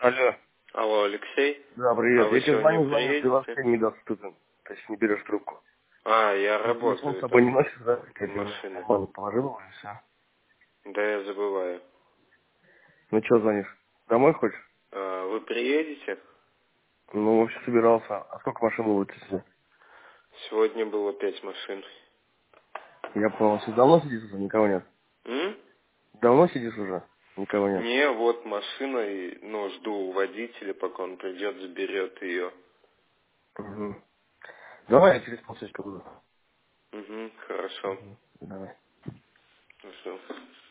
Алло. Алло, Алексей? Да, А привет. вы Я тебе сегодня звоню, ты приедете? вообще недоступен. То есть не берешь трубку. А, я Ты телефон с работаю собой не там, носишь, да? Ты в его в машине. карман положил его и все. Да, я забываю. Ну что звонишь? Домой хочешь? Вы приедете? Ну, вообще собирался. А сколько машин будет сегодня? Сегодня было 5 машин. Я понял. Ты давно сидишь уже? Никого нет. М? Давно сидишь уже? Никого нет. Не, вот машина, и, ну, жду водителя, пока он придет, заберет ее. Угу. Давай я через полчасика буду. Угу, хорошо. Угу. Давай. Жду.